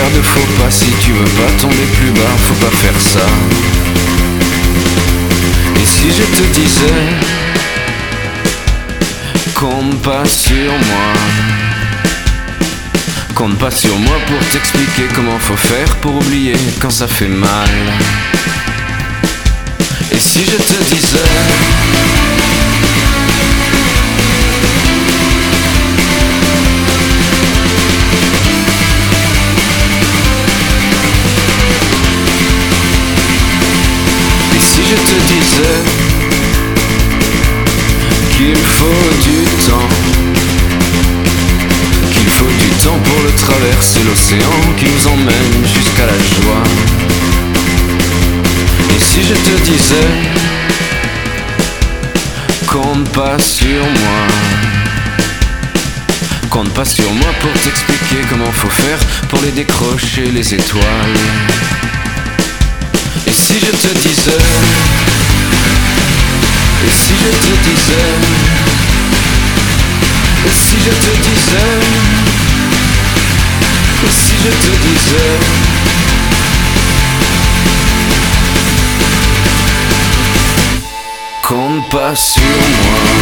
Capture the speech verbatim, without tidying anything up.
faire de faux pas. Si tu veux pas tomber plus bas, faut pas faire ça. Et si je te disais, compte pas sur moi, compte pas sur moi pour t'expliquer comment faut faire pour oublier quand ça fait mal. Et si je te disais, et si je te disais qu'il faut du temps, qu'il faut du temps pour le traverser, l'océan qui nous emmène jusqu'à la joie. Et si je te disais, compte pas sur moi, compte pas sur moi pour t'expliquer comment faut faire pour les décrocher les étoiles. Et si je te disais, et si je te disais, et si je te disais, et si je te disais, compte pas sur moi.